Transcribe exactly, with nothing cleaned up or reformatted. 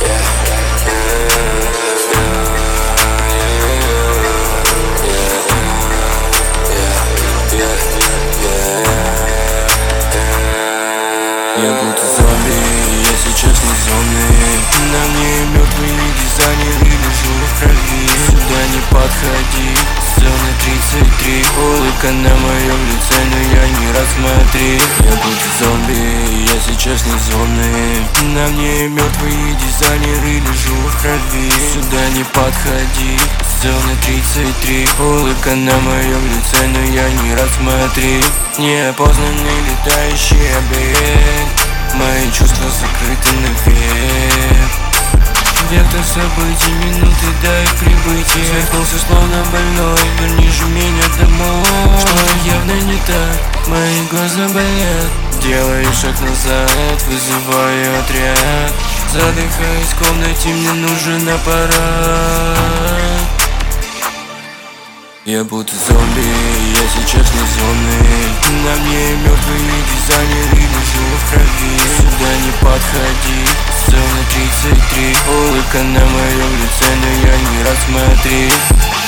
Я будто зомби, я сейчас не зомби. На мне мертвые дизайнеры, лежу в крови. Сюда не подходи, зона тридцать три. Улыбка на моем лице, но я не рад смотреть. Я будто зомби, я сейчас не зомби. На мне мертвые дизайнеры, лежу в крови. Сюда не подходи, зона тридцать три. Улыбка на моем лице, но я не рад смотреть. Неопознанный летающий объект. Мои чувства закрыты навек. Вектор событий, минуты до их прибытия. Свернулся словно больной, верни же меня домой. Что явно не так, мои глаза болят. Делаю шаг назад, вызываю отряд. Задыхаясь в комнате, мне нужен аппарат. Я будто зомби, я сейчас не зомби. На мне мертвые дизайнеры, лежу в крови. Сюда не подходи, зона тридцать три. Улыбка на моем лице, но я не рад смотреть.